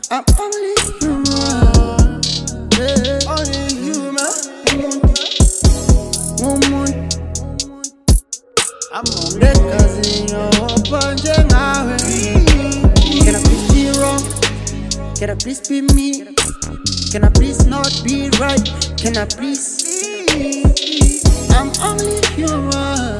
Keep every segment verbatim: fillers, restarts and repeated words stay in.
I'm only human, yeah. Only human. Woman, I'm on the casino, punching out. Can I please be wrong? Can I please be me? Can I please not be right? Can I please? I'm only human.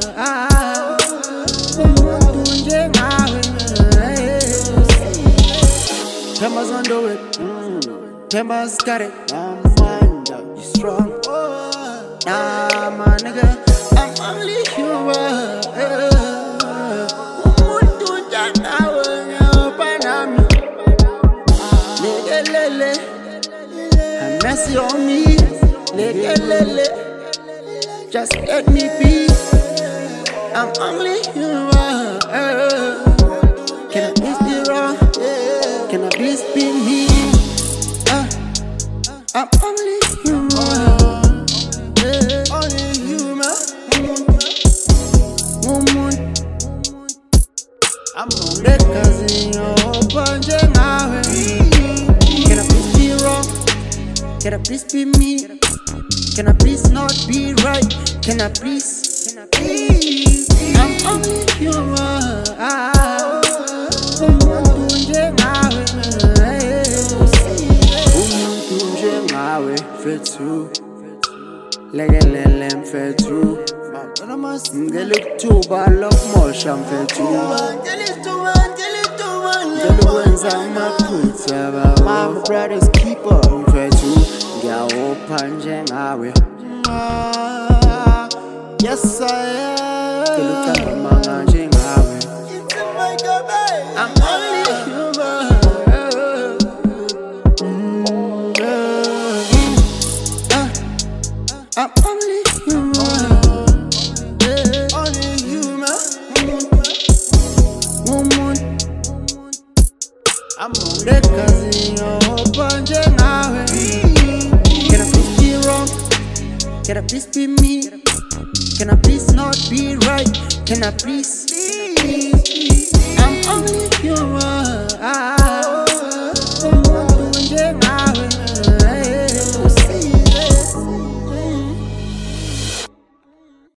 Timbers on do it, mm. Timbers got it. I'm mind up, you strong. Nah, my nigga, I'm only human. Who do that now when you're Panama? Nigga, lele, have mercy on me. Nigga, lele, just let me be. I'm only human. Can I please be wrong? Can I please be me? Uh, I'm only human, yeah. Only human. Woman, I'm on the casino, punching out. Can I please be wrong? Can I please be me? Can I please not be right? Can I please? Can I please? I'm only human. Fetu, legelele fetu. Ngelik tuba lok mosham fetu. Ngelikwenza maphutha bawo. My brother's keeper fetu. Ngiyawopha njengawe. Yes I am. Ngeluka manga njengawe. I'm only human. I'm only human, yeah. Only human. Woman, I'm on the casino, punching out. Can I please be wrong? Can I please be me? Can I please not be right? Can I please? I'm only human.